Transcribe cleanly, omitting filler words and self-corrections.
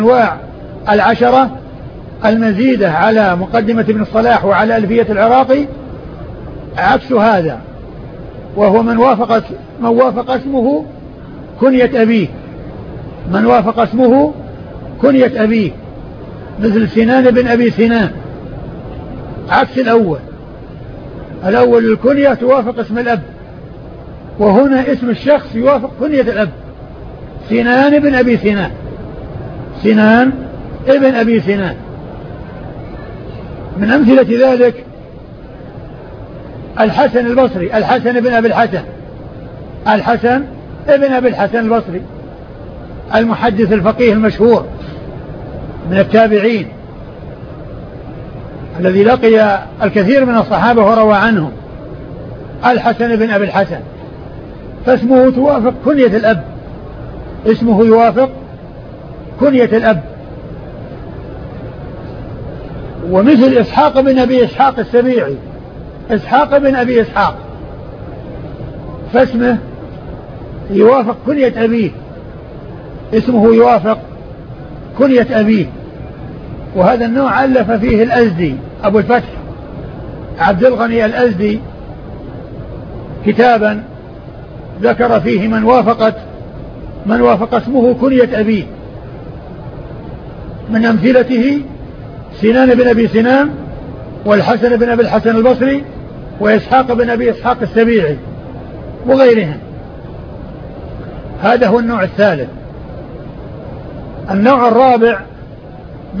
أنواع العشرة المزيدة على مقدمة ابن الصلاح وعلى ألفية العراقي عكس هذا، وهو من وافق اسمه كنية أبيه، من وافق اسمه كنية أبيه، مثل سنان بن أبي سنان، عكس الأول الكنية توافق اسم الأب، وهنا اسم الشخص يوافق كنية الأب، سنان بن أبي سنان، سنان ابن أبي سنان. من أمثلة ذلك الحسن البصري، الحسن بن أبي الحسن، الحسن ابن أبي الحسن البصري، المحدث الفقيه المشهور من التابعين الذي لقي الكثير من الصحابة وروى عنهم، الحسن بن أبي الحسن، فاسمه توافق كنية الأب، اسمه يوافق كنية الأب. ومثل إسحاق بن أبي إسحاق السبيعي، إسحاق بن أبي إسحاق، فاسمه يوافق كنية أبيه، اسمه يوافق كنية أبيه. وهذا النوع ألف فيه الأزدي أبو الفتح عبد الغني الأزدي كتابا ذكر فيه من وافق اسمه كنية أبيه. من أمثلته سنان بن أبي سنان، والحسن بن أبي الحسن البصري، وإسحاق بن أبي إسحاق السبيعي وغيرهم. هذا هو النوع الثالث. النوع الرابع